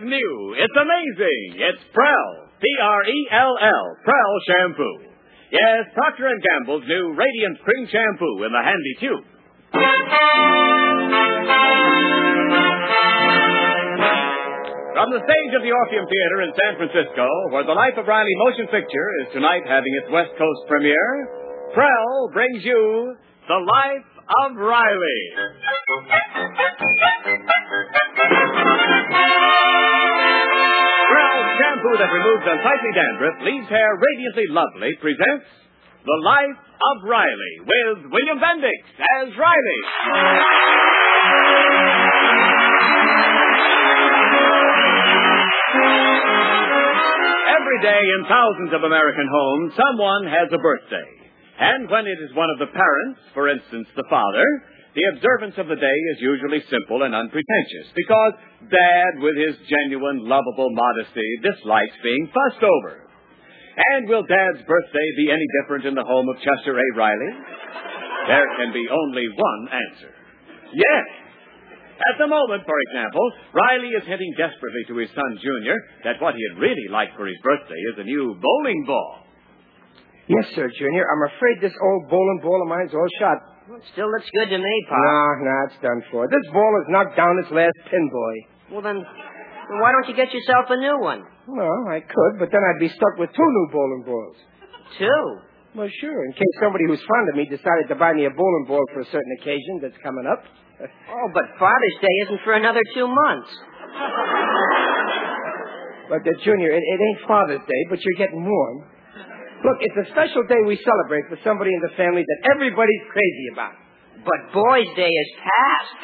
new. It's amazing. It's Prell. P-R-E-L-L. Prell shampoo. Yes, Procter & Gamble's new Radiant Cream Shampoo in the handy tube. From the stage of the Orpheum Theater in San Francisco, where the Life of Riley motion picture is tonight having its West Coast premiere, Prell brings you The Life of Riley. Prell's shampoo that removes unsightly dandruff, leaves hair radiantly lovely, presents The Life of Riley with William Bendix as Riley. Every day in thousands of American homes, someone has a birthday. And when it is one of the parents, for instance, the father, the observance of the day is usually simple and unpretentious because Dad, with his genuine, lovable modesty, dislikes being fussed over. And will Dad's birthday be any different in the home of Chester A. Riley? There can be only one answer. Yes. At the moment, for example, Riley is hinting desperately to his son, Junior, that what he'd really like for his birthday is a new bowling ball. Yes, sir, Junior. I'm afraid this old bowling ball of mine's all shot. Well, it still looks good to me, Pop. No, it's done for. This ball has knocked down its last pin, boy. Well, then why don't you get yourself a new one? Well, I could, but then I'd be stuck with two new bowling balls. Two? Well, sure, in case somebody who's fond of me decided to buy me a bowling ball for a certain occasion that's coming up. Oh, but Father's Day isn't for another 2 months. But, Junior, it ain't Father's Day, but you're getting warm. Look, it's a special day we celebrate for somebody in the family that everybody's crazy about. But Boys' Day is past.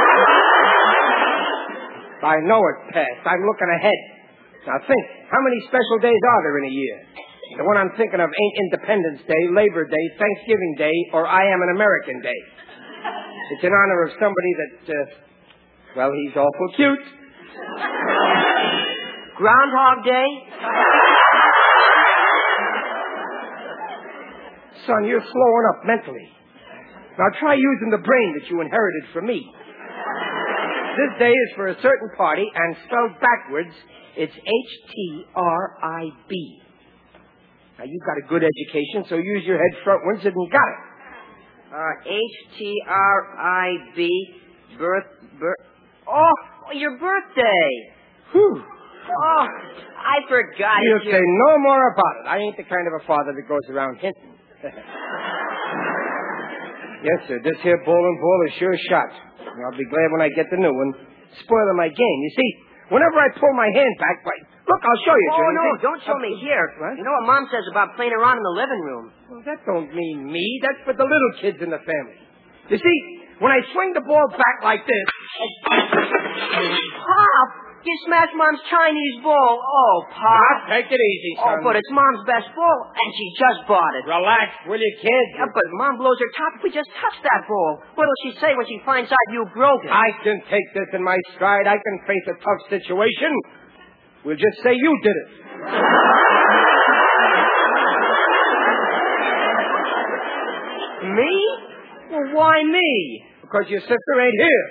I know it's past. I'm looking ahead. Now think, how many special days are there in a year? The one I'm thinking of ain't Independence Day, Labor Day, Thanksgiving Day, or I Am an American Day. It's in honor of somebody that, well, he's awful cute. Groundhog Day? Son, you're slowing up mentally. Now try using the brain that you inherited from me. This day is for a certain party, and spelled backwards, it's H-T-R-I-B. Now, you've got a good education, so use your head frontwards and you got it. H-T-R-I-B, Oh, your birthday. Whew. Oh, I forgot You it. say no more about it. I ain't the kind of a father that goes around hinting. Yes, sir, this here bowling ball is sure shot. I'll be glad when I get the new one. Spoiling my game. You see, whenever I pull my hand back, look, I'll show you, Oh, Junior. no, don't show me here. What? You know what Mom says about playing around in the living room. Well, that don't mean me. That's for the little kids in the family. You see, when I swing the ball back like this... Pop, you smashed Mom's Chinese ball. Oh, Pop. Take it easy, Oh, son. but it's Mom's best ball, and she just bought it. Relax, will you, kid? Yeah, but Mom blows her top if we just touch that ball. What'll she say when she finds out you broke it? I can take this in my stride. I can face a tough situation. We'll just say you did it. Me? Well, why me? Because your sister ain't here.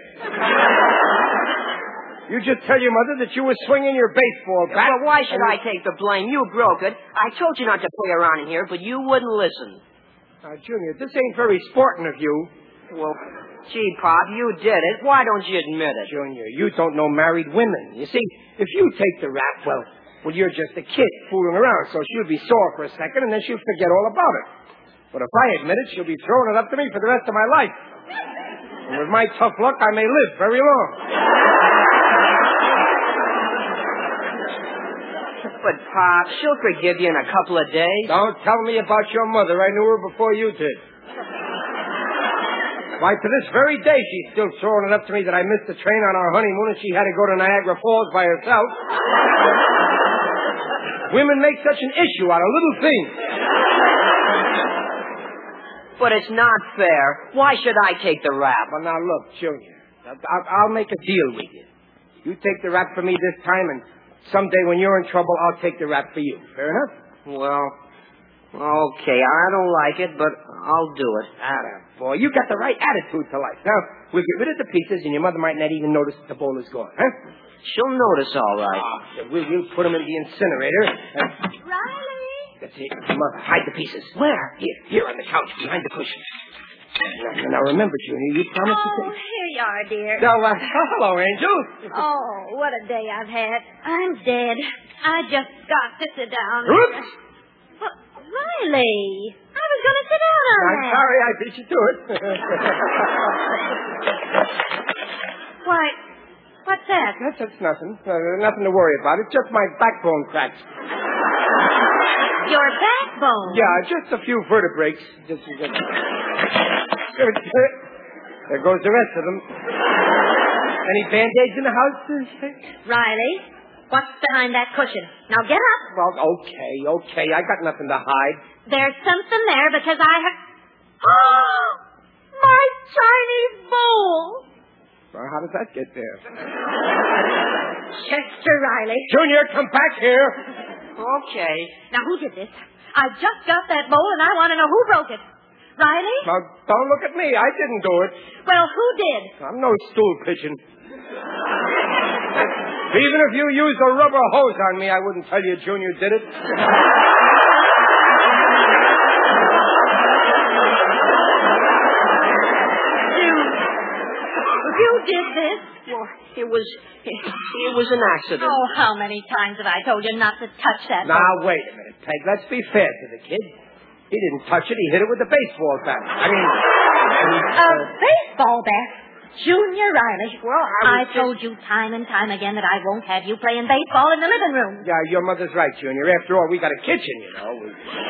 You just tell your mother that you were swinging your baseball bat. But why should I take the blame? You broke it. I told you not to play around in here, but you wouldn't listen. Now, Junior, this ain't very sporting of you. Well, gee, Pop, you did it. Why don't you admit it? Junior, you don't know married women. You see, if you take the rap, well, you're just a kid fooling around, so she'll be sore for a second, and then she'll forget all about it. But if I admit it, she'll be throwing it up to me for the rest of my life. And with my tough luck, I may live very long. But, Pop, she'll forgive you in a couple of days. Don't tell me about your mother. I knew her before you did. Why, to this very day, she's still throwing it up to me that I missed the train on our honeymoon and she had to go to Niagara Falls by herself. Women make such an issue out of little things. But it's not fair. Why should I take the rap? Well, now, look, Junior, I'll make a deal with you. You take the rap for me this time, and someday when you're in trouble, I'll take the rap for you. Fair enough? Well, okay, I don't like it, but I'll do it. Boy, you got the right attitude to life. Now, we'll get rid of the pieces, and your mother might not even notice that the ball is gone, huh? She'll notice all right. We'll put him in the incinerator. Riley! That's it. Mother, hide the pieces. Where? Here on the couch, behind the cushion. Now remember, Junior, you promised to take... Here you are, dear. Hello, Angel. Oh, what a day I've had. I'm dead. I just got to sit down. Oops. But, Riley, I was going to sit down on I'm that. sorry I beat you to it. Why, what's that? That's nothing. Nothing to worry about. It's just my backbone cracked. Your backbone? Yeah, just a few vertebrae. There goes the rest of them. Any Band-Aids in the house? Riley, what's behind that cushion? Now get up. Well, okay. I got nothing to hide. There's something there because I have... Oh! My Chinese bowl! Well, how does that get there? Chester Riley. Junior, come back here. Okay. Now, who did this? I just got that bowl, and I want to know who broke it. Riley? Now, don't look at me. I didn't do it. Well, who did? I'm no stool pigeon. Even if you used a rubber hose on me, I wouldn't tell you Junior did it. You did this? Well, it was an accident. Oh, how many times have I told you not to touch that Now, bowl? wait a minute, Peg. Let's be fair to the kid. He didn't touch it. He hit it with a baseball bat. A baseball bat? Junior Riley. Well, I told you time and time again that I won't have you playing baseball in the living room. Yeah, your mother's right, Junior. After all, we got a kitchen, you know.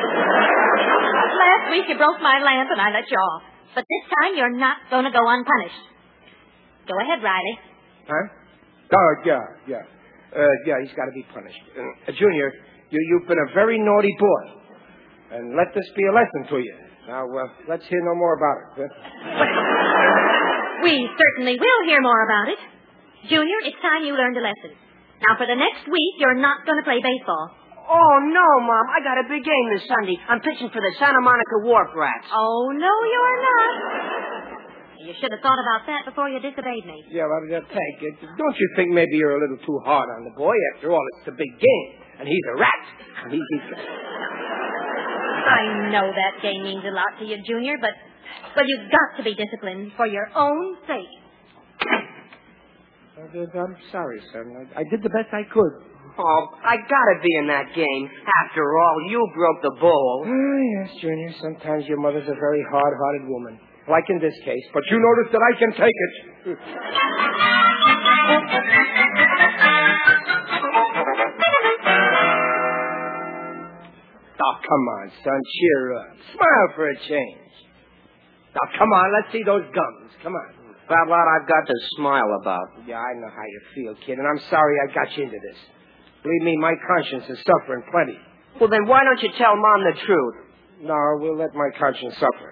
Last week you broke my lamp and I let you off. But this time you're not going to go unpunished. Go ahead, Riley. Huh? Oh, yeah. Yeah, he's got to be punished. Junior, you've been a very naughty boy. And let this be a lesson to you. Now, let's hear no more about it. Huh? We certainly will hear more about it. Junior, it's time you learned a lesson. Now, for the next week, you're not going to play baseball. Oh, no, Mom. I got a big game this Sunday. I'm pitching for the Santa Monica Wharf Rats. Oh, no, you're not. You should have thought about that before you disobeyed me. Yeah, well, Peg, don't you think maybe you're a little too hard on the boy? After all, it's a big game. And he's a rat. And he's... I know that game means a lot to you, Junior, but you've got to be disciplined for your own sake. I'm sorry, son. I did the best I could. Oh, I gotta be in that game. After all, you broke the bowl. Oh, yes, Junior. Sometimes your mother's a very hard-hearted woman. Like in this case. But you notice that I can take it. Oh, come on, son. Cheer up. Smile for a change. Now, come on. Let's see those gums. Come on. That lot I've got to smile about. Yeah, I know how you feel, kid, and I'm sorry I got you into this. Believe me, my conscience is suffering plenty. Well, then why don't you tell Mom the truth? No, we'll let my conscience suffer.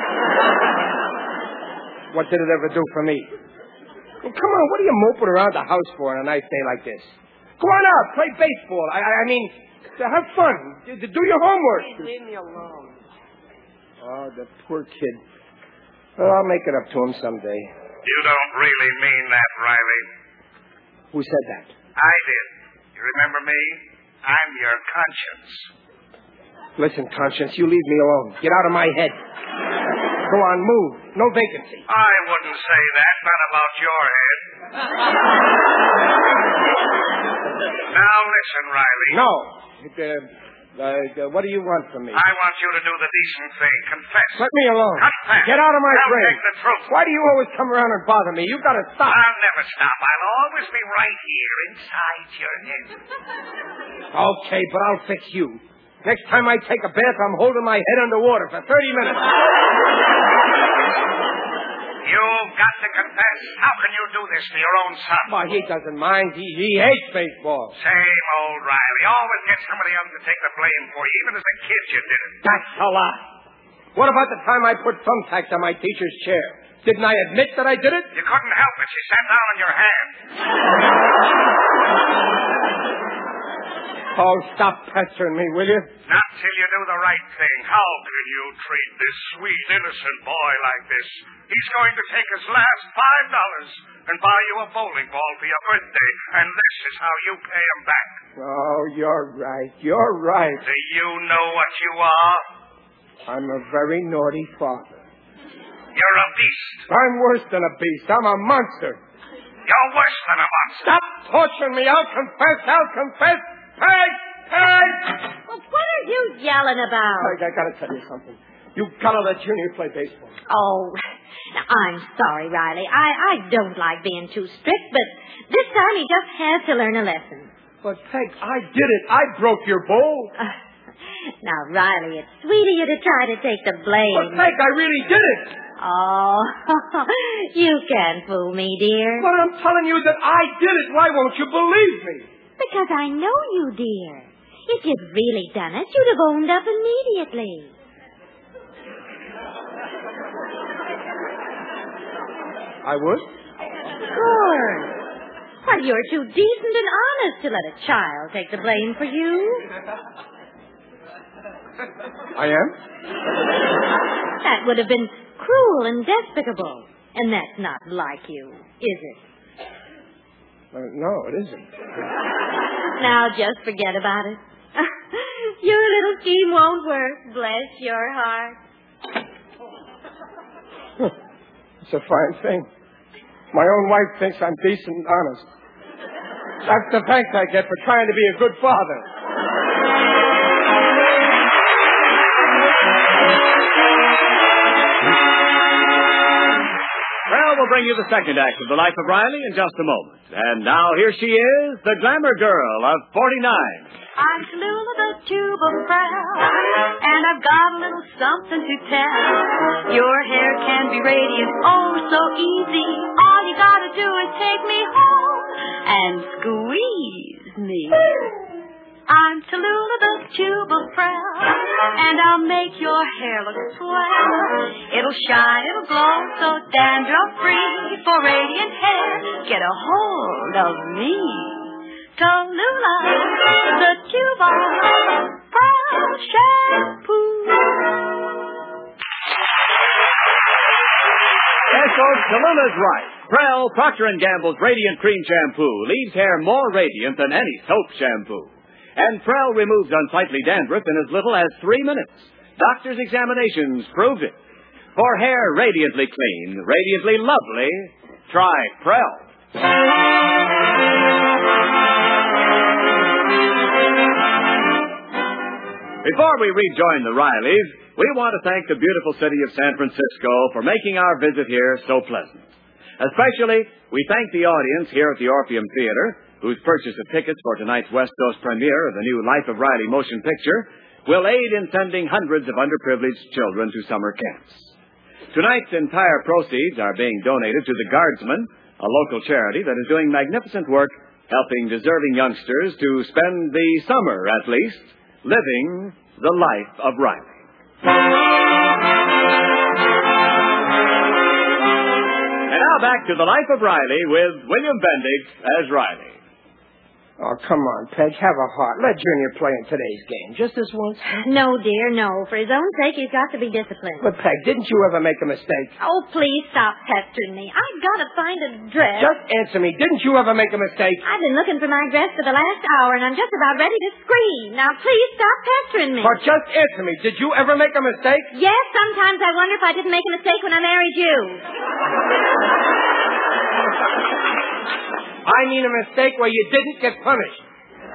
What did it ever do for me? Well, come on, what are you moping around the house for on a nice day like this? Go on out, play baseball. I mean, have fun. Do your homework. Please leave me alone. Oh, the poor kid. Well, I'll make it up to him someday. You don't really mean that, Riley. Who said that? I did. You remember me? I'm your conscience. Listen, Conscience, you leave me alone. Get out of my head. Go on, move. No vacancy. I wouldn't say that, not about your head. Now listen, Riley. No. What do you want from me? I want you to do the decent thing. Confess. Let me alone. Confess. Get out of my I'll brain. take the truth. Why do you always come around and bother me? You've got to stop. I'll never stop. I'll always be right here inside your head. Okay, but I'll fix you. Next time I take a bath, I'm holding my head underwater for 30 minutes. You've got to confess. How can you do this to your own son? Well, he doesn't mind. He hates baseball. Same old Riley. Always get somebody else to take the blame for you. Even as a kid, you did it. That's a lie. What about the time I put thumbtacks on my teacher's chair? Didn't I admit that I did it? You couldn't help it. She sat down on your hand. Oh, stop pestering me, will you? Not till you do the right thing. How can you treat this sweet, innocent boy like this? He's going to take his last $5 and buy you a bowling ball for your birthday, and this is how you pay them back. Oh, you're right. You're right. Do you know what you are? I'm a very naughty father. You're a beast. I'm worse than a beast. I'm a monster. You're worse than a monster. Stop torturing me. I'll confess. Peg! Well, what are you yelling about? Peg, I gotta tell you something. You gotta let Junior play baseball. Oh, now, I'm sorry, Riley. I don't like being too strict, but this time he just has to learn a lesson. But, Peg, I did it. I broke your bowl. Now, Riley, it's sweet of you to try to take the blame. But, Peg, I really did it. Oh, you can't fool me, dear. But I'm telling you that I did it. Why won't you believe me? Because I know you, dear. If you'd really done it, you'd have owned up immediately. I would? Sure. Well, you're too decent and honest to let a child take the blame for you. I am? That would have been cruel and despicable. And that's not like you, is it? No, it isn't. Now just forget about it. Your little scheme won't work. Bless your heart. It's a fine thing. My own wife thinks I'm decent and honest. That's the thanks I get for trying to be a good father. Well, we'll bring you the second act of The Life of Riley in just a moment. And now here she is, the glamour girl of 49. I'm Tallulah the Tube of Brow, and I've got a little something to tell. Your hair can be radiant, oh so easy. All you gotta do is take me home and squeeze me. I'm Tallulah the Tube of Brow, and I'll make your hair look swell. It'll shine, it'll glow, so dandruff-free. For radiant hair, get a hold of me. Tallulah, the Tube of Brow Shampoo. Yes, folks, Tallulah's right. Prell Procter & Gamble's Radiant Cream Shampoo leaves hair more radiant than any soap shampoo. And Prell removes unsightly dandruff in as little as 3 minutes. Doctors' examinations prove it. For hair radiantly clean, radiantly lovely, try Prell. Before we rejoin the Rileys, we want to thank the beautiful city of San Francisco for making our visit here so pleasant. Especially, we thank the audience here at the Orpheum Theater, whose purchase of tickets for tonight's West Coast premiere of the new Life of Riley motion picture will aid in sending hundreds of underprivileged children to summer camps. Tonight's entire proceeds are being donated to the Guardsmen, a local charity that is doing magnificent work helping deserving youngsters to spend the summer, at least, living the life of Riley. And now back to the Life of Riley with William Bendix as Riley. Oh, come on, Peg. Have a heart. Let Junior play in today's game. Just this once. No, dear, no. For his own sake, he's got to be disciplined. But, Peg, didn't you ever make a mistake? Oh, please stop pestering me. I've got to find a dress. Just answer me. Didn't you ever make a mistake? I've been looking for my dress for the last hour, and I'm just about ready to scream. Now, please stop pestering me. But just answer me. Did you ever make a mistake? Yes, sometimes I wonder if I didn't make a mistake when I married you. I mean a mistake where you didn't get punished.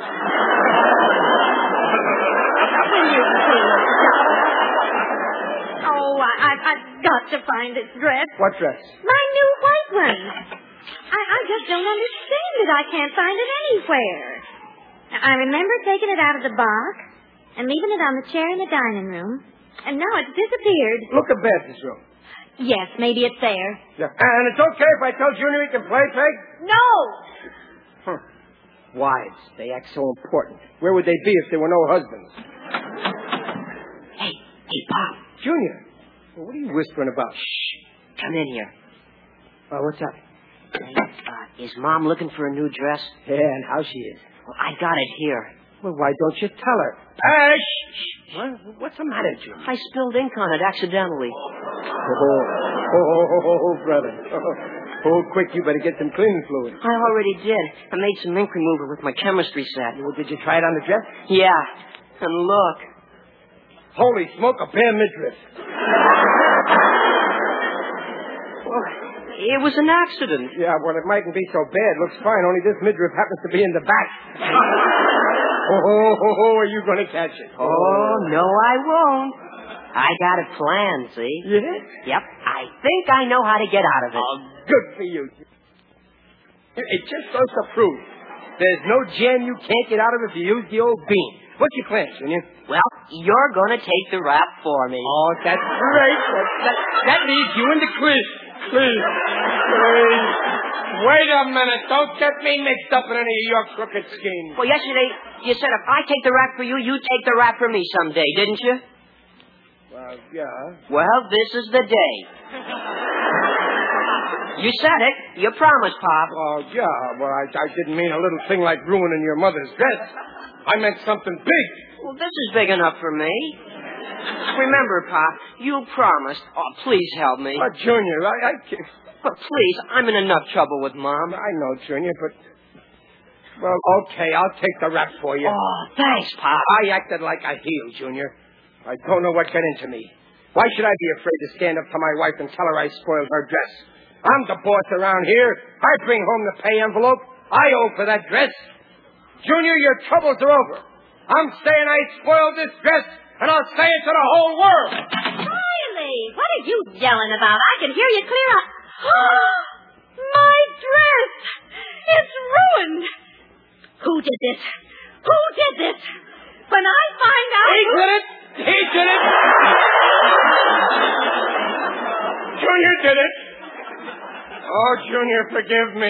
Oh, I've got to find this dress. What dress? My new white one. I just don't understand it. I can't find it anywhere. Now, I remember taking it out of the box and leaving it on the chair in the dining room, and now it's disappeared. Look at Beth's room. Yes, maybe it's there. Yeah. And it's okay if I tell Junior he can play, Peg? No! Wives, they act so important. Where would they be if there were no husbands? Hey, Pop. Junior, what are you whispering about? Shh. Come in here. Oh, what's up? Is Mom looking for a new dress? Yeah, and how she is. Well, I got it here. Well, why don't you tell her? Shh. What's the matter, Junior? I spilled ink on it accidentally. Oh, brother. Oh, quick, you better get some cleaning fluid. I already did. I made some ink remover with my chemistry set. Well, did you try it on the dress? Yeah. And look. Holy smoke, a bare midriff. Well, it was an accident. Yeah, well, it mightn't be so bad. Looks fine, only this midriff happens to be in the back. Are you going to catch it? Oh, no, I won't. I got it planned, see? Yeah? Yep. I think I know how to get out of it. Oh, good for you. It just goes to prove there's no jam you can't get out of if you use the old bean. What's your plan, Junior? Well, you're going to take the rap for me. Oh, that's great. That leaves you in the quiz. Please. Wait a minute. Don't get me mixed up in any of your crooked schemes. Well, yesterday you said if I take the rap for you, you take the rap for me someday, didn't you? Well, yeah. Well, this is the day. You said it. You promised, Pop. Oh, yeah. Well, I didn't mean a little thing like ruining your mother's dress. I meant something big. Well, this is big enough for me. Remember, Pop, you promised. Oh, please help me. Junior, I can't. But please, I'm in enough trouble with Mom. I know, Junior, but... Well, okay, I'll take the rap for you. Oh, thanks, Pop. I acted like a heel, Junior. I don't know what got into me. Why should I be afraid to stand up to my wife and tell her I spoiled her dress? I'm the boss around here. I bring home the pay envelope. I owe for that dress. Junior, your troubles are over. I'm saying I spoiled this dress, and I'll say it to the whole world. Riley, what are you yelling about? I can hear you clear up. My dress! It's ruined! Who did this? Who did this? When I find out... He did it! He did it! Junior did it! Oh, Junior, forgive me.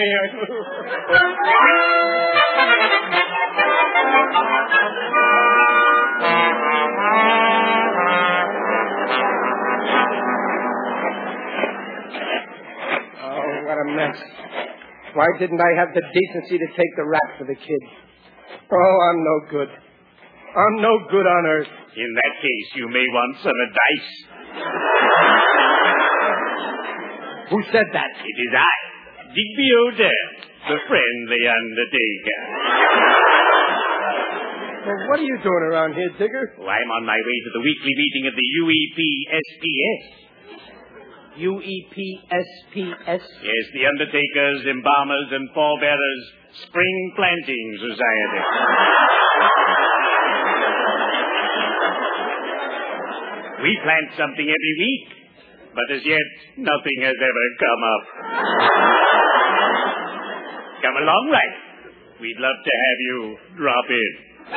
Oh, what a mess. Why didn't I have the decency to take the rap for the kid? Oh, I'm no good. I'm no good on earth. In that case, you may want some advice. Who said that? It is I, Digby O'Dell, the friendly undertaker. Well, what are you doing around here, Digger? Oh, I'm on my way to the weekly meeting of the UEPSPS. UEPSPS? Yes, the Undertakers, Embalmers, and Pallbearers Spring Planting Society. We plant something every week, but as yet, nothing has ever come up. Come along, right? We'd love to have you drop in.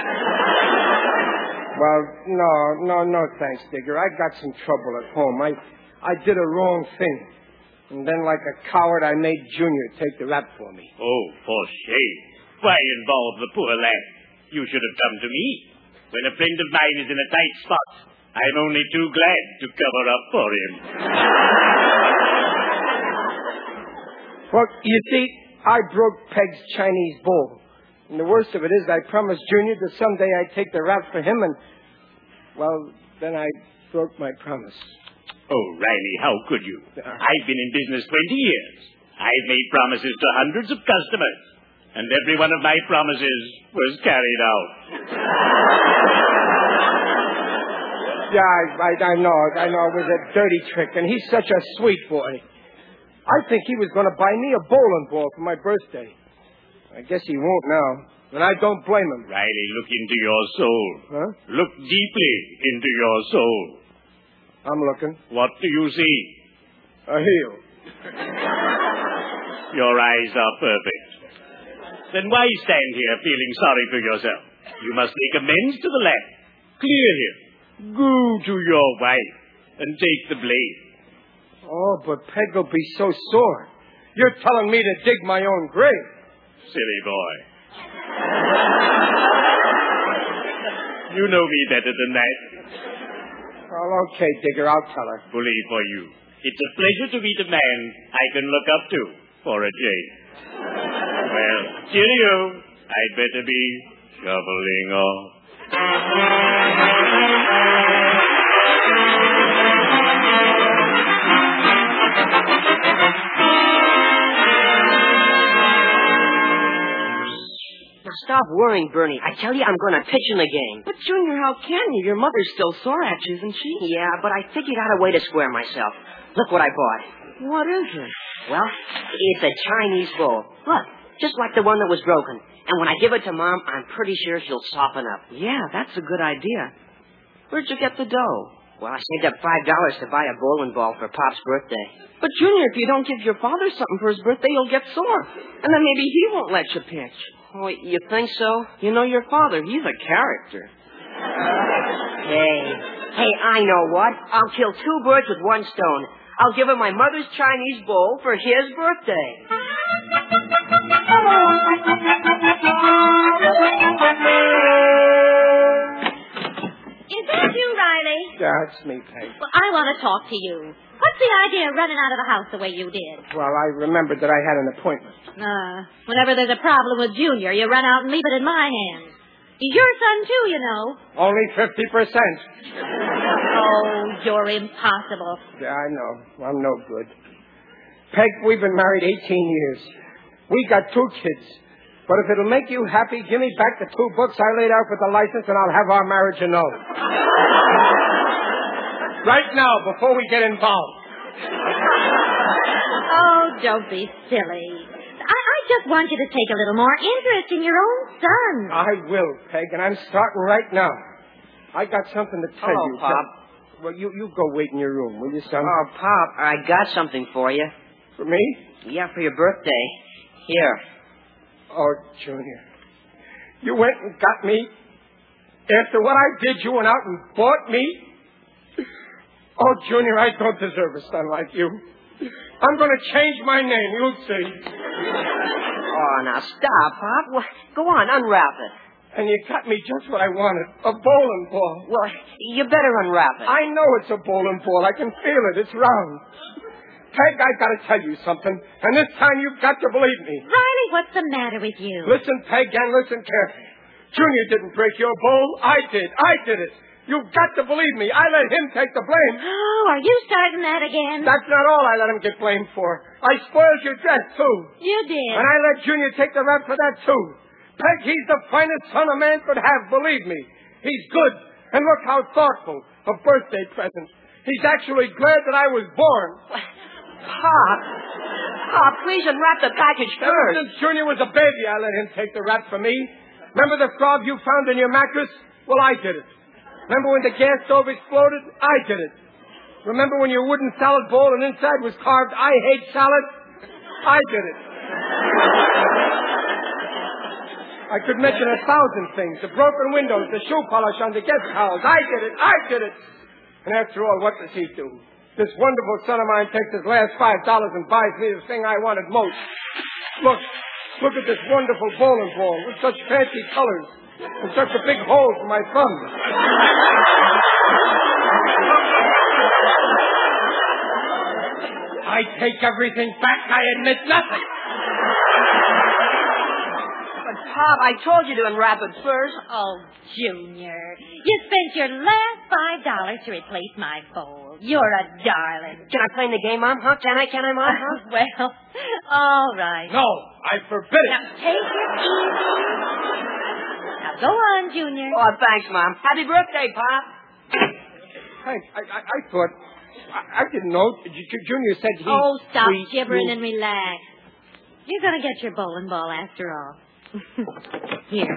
Well, no, thanks, Digger. I got some trouble at home. I did a wrong thing. And then, like a coward, I made Junior take the rap for me. Oh, for shame. Why involve the poor lad? You should have come to me. When a friend of mine is in a tight spot, I'm only too glad to cover up for him. Well, you see, I broke Peg's Chinese bowl. And the worst of it is I promised Junior that someday I'd take the rap for him, and, well, then I broke my promise. Oh, Riley, how could you? I've been in business 20 years. I've made promises to hundreds of customers, and every one of my promises was carried out. Yeah, I know it was a dirty trick, and he's such a sweet boy. I think he was going to buy me a bowling ball for my birthday. I guess he won't now, and I don't blame him. Riley, look into your soul. Huh? Look deeply into your soul. I'm looking. What do you see? A heel. Your eyes are perfect. Then why stand here feeling sorry for yourself? You must make amends to the lad. Clear him. Go to your wife and take the blame. Oh, but Peg will be so sore. You're telling me to dig my own grave. Silly boy. You know me better than that. Well, okay, Digger, I'll tell her. Bully for you. It's a pleasure to meet a man I can look up to for a change. Well, cheerio. I'd better be shoveling off. stop worrying, Bernie. I tell you, I'm going to pitch in the game. But, Junior, how can you? Your mother's still sore at you, isn't she? Yeah, but I figured out a way to square myself. Look what I bought. What is it? Well, it's a Chinese bowl. Look, just like the one that was broken. And when I give it to Mom, I'm pretty sure she'll soften up. Yeah, that's a good idea. Where'd you get the dough? Well, I saved up $5 to buy a bowling ball for Pop's birthday. But, Junior, if you don't give your father something for his birthday, he'll get sore. And then maybe he won't let you pitch. Oh, you think so? You know your father. He's a character. Hey, I know what. I'll kill 2 birds with one stone. I'll give him my mother's Chinese bowl for his birthday. Is that you, Riley? That's me, Peg. Well, I want to talk to you. What's the idea of running out of the house the way you did? Well, I remembered that I had an appointment. Whenever there's a problem with Junior, you run out and leave it in my hands. He's your son, too, you know. Only 50%. Oh, you're impossible. Yeah, I know. I'm no good. Peg, we've been married 18 years. We got 2 kids. But if it'll make you happy, give me back the 2 books I laid out with the license, and I'll have our marriage annulled. Right now, before we get involved. Oh, don't be silly. I just want you to take a little more interest in your own son. I will, Peg, and I'm starting right now. I got something to tell you. Pop. Well, you go wait in your room, will you, son? Oh, Pop, I got something for you. For me? Yeah, for your birthday. Here. Oh, Junior. You went and got me. After what I did, you went out and bought me. Oh, Junior, I don't deserve a son like you. I'm going to change my name, you'll see. Oh, now stop, Pop. Well, go on, unwrap it. And you got me just what I wanted, a bowling ball. Well, you better unwrap it. I know it's a bowling ball. I can feel it. It's round. Peg, I've got to tell you something, and this time you've got to believe me. Riley, what's the matter with you? Listen, Peg, and listen carefully. Junior didn't break your bowl. I did. I did it. You've got to believe me. I let him take the blame. Oh, are you starting that again? That's not all I let him get blamed for. I spoiled your dress, too. You did. And I let Junior take the rap for that, too. Peg, he's the finest son a man could have, believe me. He's good. And look how thoughtful. A birthday present. He's actually glad that I was born. Pop, please unwrap the package Ever first. since Junior was a baby, I let him take the rap for me. Remember the frog you found in your mattress? Well, I did it. Remember when the gas stove exploded? I did it. Remember when your wooden salad bowl and inside was carved, I hate salad? I did it. I could mention 1,000 things. The broken windows, the shoe polish on the guest towels. I did it. I did it. And after all, what does he do? This wonderful son of mine takes his last $5 and buys me the thing I wanted most. Look at this wonderful bowling ball with such fancy colors and such a big hole for my thumb. I take everything back. I admit nothing. But, Pop, I told you to unwrap it first. Oh, Junior, you spent your last $5 to replace my bowl. You're a darling. Can I play in the game, Mom? Huh? Can I, Mom? Huh? Well, all right. No, I forbid it. Now, take it easy. Now, go on, Junior. Oh, thanks, Mom. Happy birthday, Pop. I thought... I didn't know. Junior said he... Oh, stop gibbering and relax. You're going to get your bowling ball after all. Here.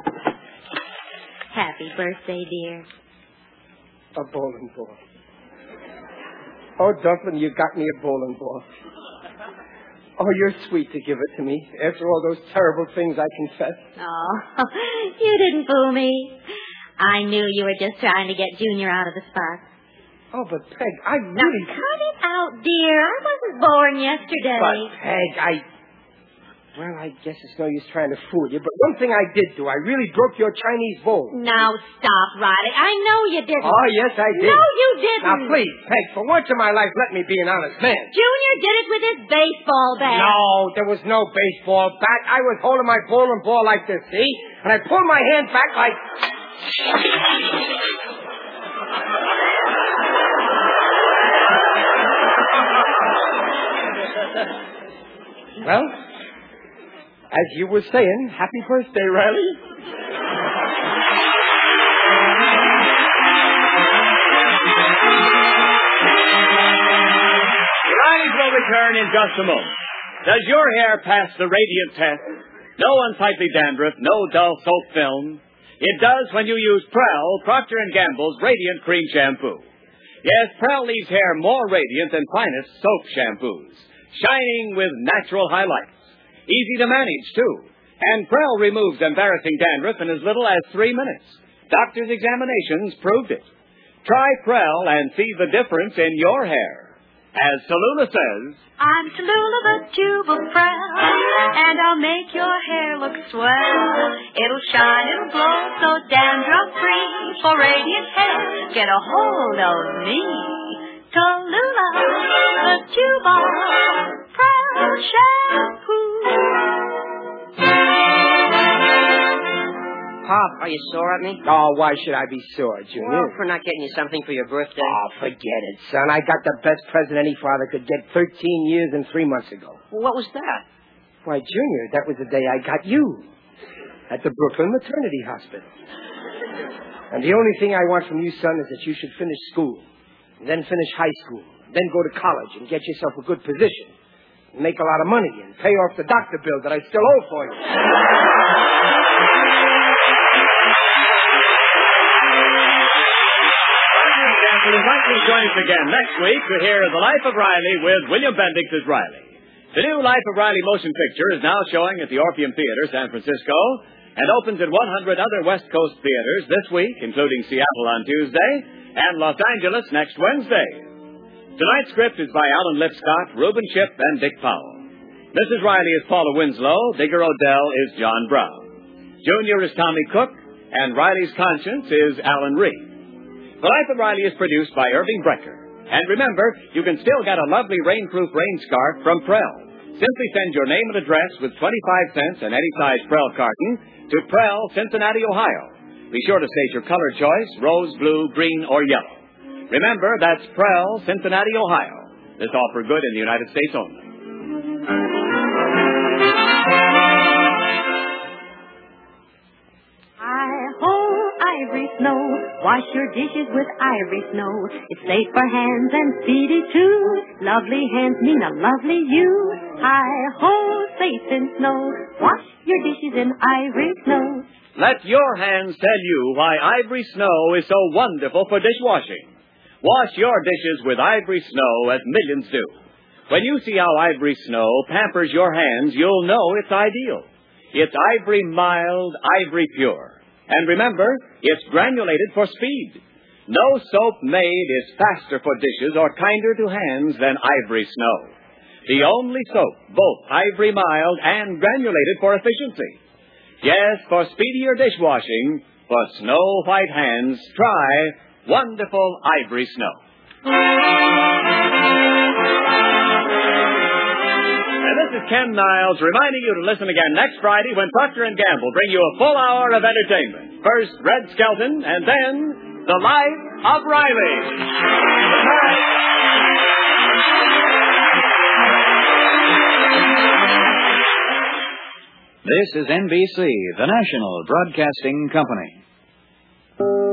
Happy birthday, dear. A bowling ball. Oh, Dumplin', you got me a bowling ball. Oh, you're sweet to give it to me after all those terrible things I confessed. Oh, you didn't fool me. I knew you were just trying to get Junior out of the spot. Oh, but Peg, I really... Now, cut it out, dear. I wasn't born yesterday. But, Peg, Well, I guess it's no use trying to fool you, but one thing I did do, I really broke your Chinese bowl. Now, stop, Riley. I know you didn't. Oh, yes, I did. No, you didn't. Now, please, Peg, for once in my life, let me be an honest man. Junior did it with his baseball bat. No, there was no baseball bat. I was holding my bowling ball like this, see? And I pulled my hand back like... As you were saying, happy birthday, Riley. Riley's will return in just a moment. Does your hair pass the radiant test? No unsightly dandruff, no dull soap film. It does when you use Prell, Procter & Gamble's Radiant Cream Shampoo. Yes, Prell leaves hair more radiant than finest soap shampoos, shining with natural highlights. Easy to manage, too. And Prell removes embarrassing dandruff in as little as 3 minutes. Doctors' examinations proved it. Try Prell and see the difference in your hair. As Tallulah says, I'm Tallulah, the tube of Prell, and I'll make your hair look swell. It'll shine, it'll glow, so dandruff-free. For radiant hair, get a hold of me. Tallulah, the tube of Prell shampoo. Pop, are you sore at me? Oh, why should I be sore, Junior? Well, for not getting you something for your birthday. Oh, forget it, son. I got the best present any father could get 13 years and 3 months ago. Well, what was that? Why, Junior, that was the day I got you at the Brooklyn Maternity Hospital. And the only thing I want from you, son, is that you should finish school, and then finish high school, then go to college and get yourself a good position, and make a lot of money and pay off the doctor bill that I still owe for you. We'll invite you to join us again next week to hear The Life of Riley with William Bendix as Riley. The new Life of Riley motion picture is now showing at the Orpheum Theater, San Francisco, and opens at 100 other West Coast theaters this week, including Seattle on Tuesday and Los Angeles next Wednesday. Tonight's script is by Alan Lipscott, Reuben Shipp, and Dick Powell. Mrs. Riley is Paula Winslow, Digger Odell is John Brown. Junior is Tommy Cook, and Riley's conscience is Alan Reed. The Life of Riley is produced by Irving Brecker. And remember, you can still get a lovely rainproof rain scarf from Prell. Simply send your name and address with 25 cents and any size Prell carton to Prell, Cincinnati, Ohio. Be sure to state your color choice, rose, blue, green, or yellow. Remember, that's Prell, Cincinnati, Ohio. This offer good in the United States only. Ivory Snow, wash your dishes with Ivory Snow. It's safe for hands and speedy too. Lovely hands mean a lovely you. Hi-ho, safe in snow. Wash your dishes in Ivory Snow. Let your hands tell you why Ivory Snow is so wonderful for dishwashing. Wash your dishes with Ivory Snow as millions do. When you see how Ivory Snow pampers your hands, you'll know it's ideal. It's ivory mild, ivory pure. And remember, it's granulated for speed. No soap made is faster for dishes or kinder to hands than Ivory Snow. The only soap, both ivory mild and granulated for efficiency. Yes, for speedier dishwashing, for snow white hands, try wonderful Ivory Snow. And this is Ken Niles reminding you to listen again next Friday when Procter & Gamble bring you a full hour of entertainment. First, Red Skelton, and then The Life of Riley. Good night. This is NBC, the national broadcasting company.